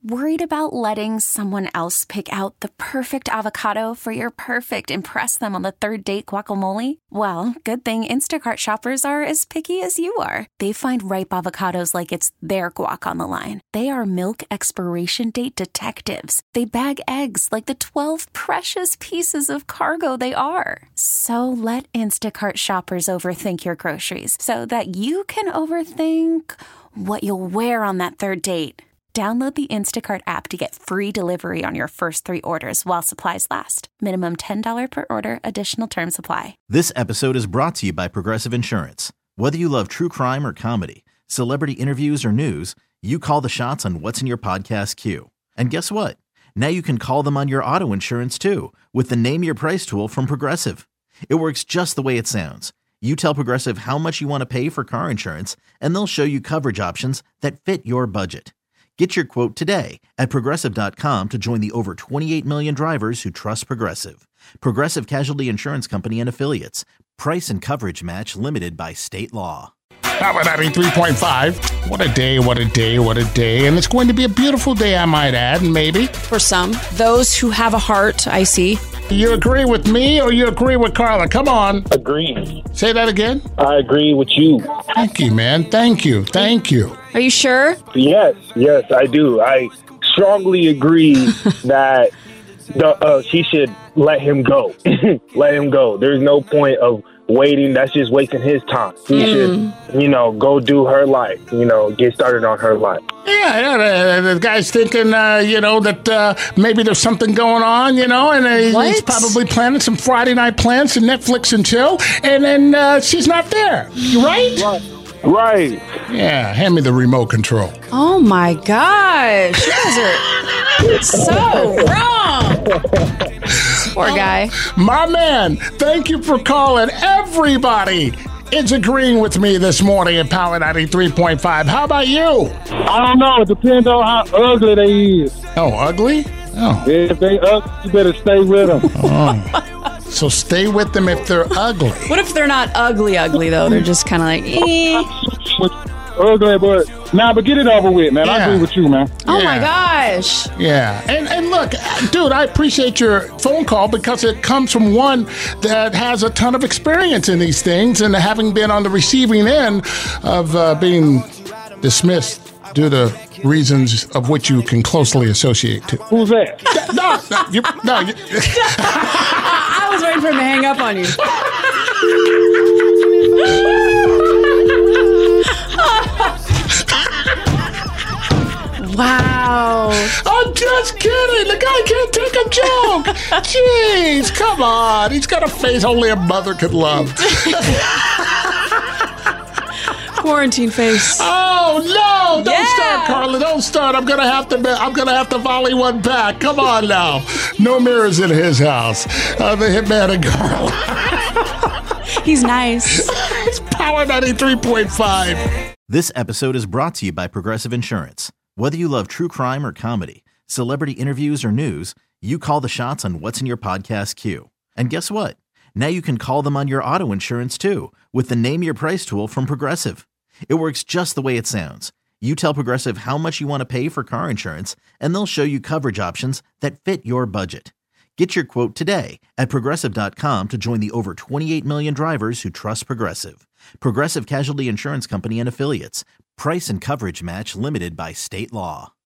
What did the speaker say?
Worried about letting someone else pick out the perfect avocado for your perfect impress them on the third date guacamole? Well, good thing Instacart shoppers are as picky as you are. They find ripe avocados like it's their guac on the line. They are milk expiration date detectives. They bag eggs like the 12 precious pieces of cargo they are. So let Instacart shoppers overthink your groceries so that you can overthink what you'll wear on that third date. Download the Instacart app to get free delivery on your first 3 orders while supplies last. Minimum $10 per order. Additional terms apply. This episode is brought to you by Progressive Insurance. Whether you love true crime or comedy, celebrity interviews or news, you call the shots on what's in your podcast queue. And guess what? Now you can call them on your auto insurance too with the Name Your Price tool from Progressive. It works just the way it sounds. You tell Progressive how much you want to pay for car insurance, and they'll show you coverage options that fit your budget. Get your quote today at Progressive.com to join the over 28 million drivers who trust Progressive. Progressive Casualty Insurance Company and Affiliates. Price and coverage match limited by state law. Power 93.5. What a day, what a day, what a day. And it's going to be a beautiful day, I might add, maybe. For some, those who have a heart, I see. You agree with me or you agree with Carla? Come on. Agree. Say that again. I agree with you. Thank you, man. Thank you. Thank you. Are you sure? Yes, I do. I strongly agree that she should let him go. Let him go. There's no point of waiting. That's just wasting his time. He should, go do her life, get started on her life. Yeah, the guy's thinking, that maybe there's something going on, and he's probably planning some Friday night plans to Netflix and chill, and then she's not there. You right? Right. Yeah, hand me the remote control. Oh my gosh, you guys are so wrong. Poor guy. My man, thank you for calling. Everybody is agreeing with me this morning at Power 93.5. How about you? I don't know. It depends on how ugly they is. Oh, ugly? Oh. If they ugly, you better stay with them. Oh. So stay with them if they're ugly. What if they're not ugly, though? They're just kind of like, Ugly, but but get it over with, man. Yeah. I agree with you, man. Oh my gosh. Yeah. And look, dude, I appreciate your phone call because it comes from one that has a ton of experience in these things and having been on the receiving end of being dismissed due to reasons of which you can closely associate to. Who's that? No. I was waiting for him to hang up on you. Wow. I'm just kidding. The guy can't take a joke. Jeez, come on. He's got a face only a mother could love. Quarantine face. Oh no! Don't start, Carla. Don't start. I'm gonna have to volley one back. Come on now. No mirrors in his house. The hitman and Carla. He's nice. It's Power 93.5. This episode is brought to you by Progressive Insurance. Whether you love true crime or comedy, celebrity interviews or news, you call the shots on what's in your podcast queue. And guess what? Now you can call them on your auto insurance too with the Name Your Price tool from Progressive. It works just the way it sounds. You tell Progressive how much you want to pay for car insurance, and they'll show you coverage options that fit your budget. Get your quote today at Progressive.com to join the over 28 million drivers who trust Progressive. Progressive Casualty Insurance Company and Affiliates. Price and coverage match limited by state law.